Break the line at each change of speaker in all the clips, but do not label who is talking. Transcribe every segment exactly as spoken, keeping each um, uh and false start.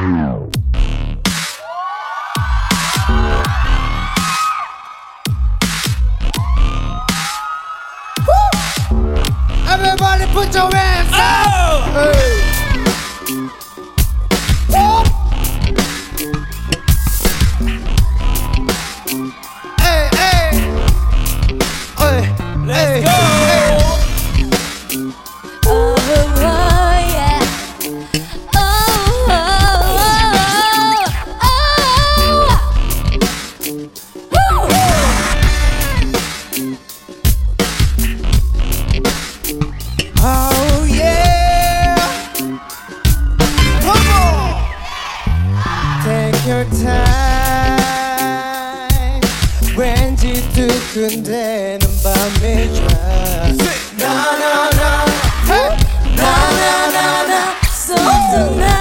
Everybody put your hands up. Hey. Hey, hey. Hey, let's go.
Oh, oh, yeah. Oh, oh, oh, oh.
Oh yeah. Come on. Take your time. 왠지 두근대는 밤이야. No no no. Hey.
Na na na na. So tonight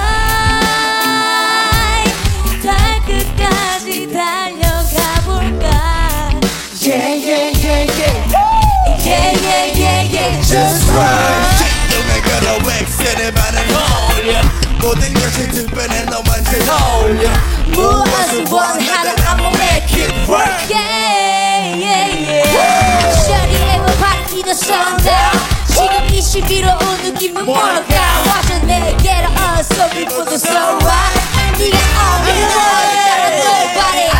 달 끝까지 달려가 볼까.
Yeah yeah yeah yeah.
Yeah yeah yeah yeah.
Just right.
너가 웩스를 바른 홀려 모든 것이 특별해 너만 잘 어울려
무엇을 원하든 I'ma make it work. Yeah yeah yeah. Shawty everybody the sun down. 지금 이 시비로 온 느낌은 뭘까. 와줘 내게로 어서 before the sunrise. 네가 어디로 따라 nobody.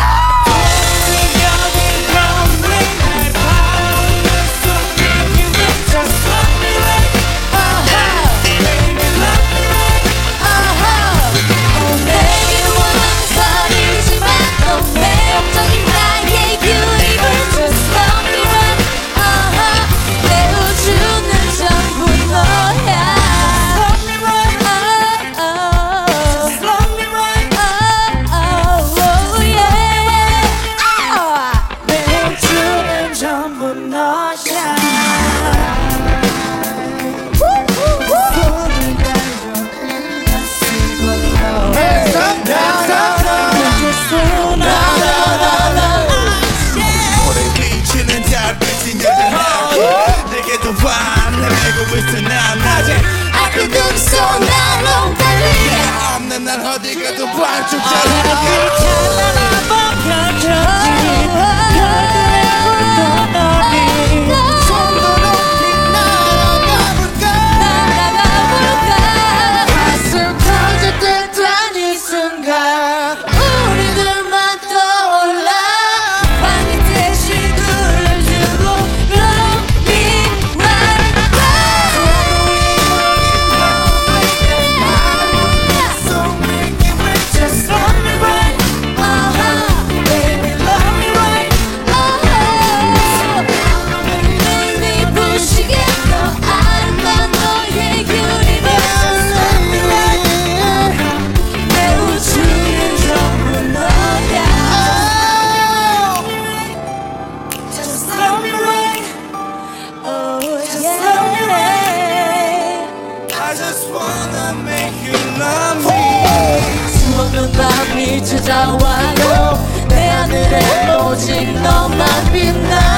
I could do so now, long 달리
없는 날 어디 가도 반쪽짜리
가슴 터질 듯한 이 순간
우리들만 떠올라 밤이 대신 눈을 주고 Love me right back.
So make it right, just love me right.
Uh-huh.
Baby, love me right.
눈이 부시게 너 아름다운 너의 유니버스
Love me right.
내 우주는 전부 너야.
Just love me right.
Oh
Just
yeah.
love me right.
I just wanna make you love me
수없는 밤이 찾아와도 내 하늘에 오직 너만 빛나.